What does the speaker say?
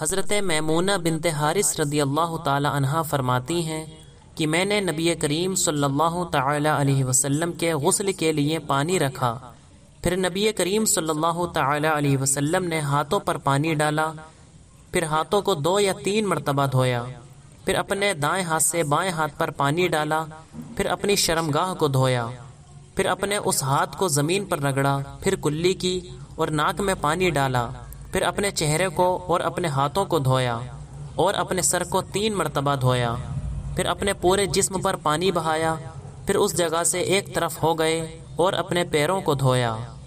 हज़रत मैमूना बिनते हारिस रदियल्लाहु ताला अन्हा फरमाती हैं कि मैंने नबी करीम सल्लल्लाहु ताला अलैहि वसल्लम के गुस्ल के लिए पानी रखा। फिर नबी करीम सल्लल्लाहु ताला अलैहि वसल्लम ने हाथों पर पानी डाला, फिर हाथों को 2 या 3 मरतबा धोया, फिर अपने दाएं हाथ से बाएं हाथ पर पानी डाला, फिर अपनी शर्मगाह को धोया, फिर अपने उस हाथ को ज़मीन पर रगड़ा, फिर कुल्ली की और नाक में पानी डाला, फिर अपने चेहरे को और अपने हाथों को धोया और अपने सर को 3 मरतबा धोया, फिर अपने पूरे जिस्म पर पानी बहाया, फिर उस जगह से एक तरफ हो गए और अपने पैरों को धोया।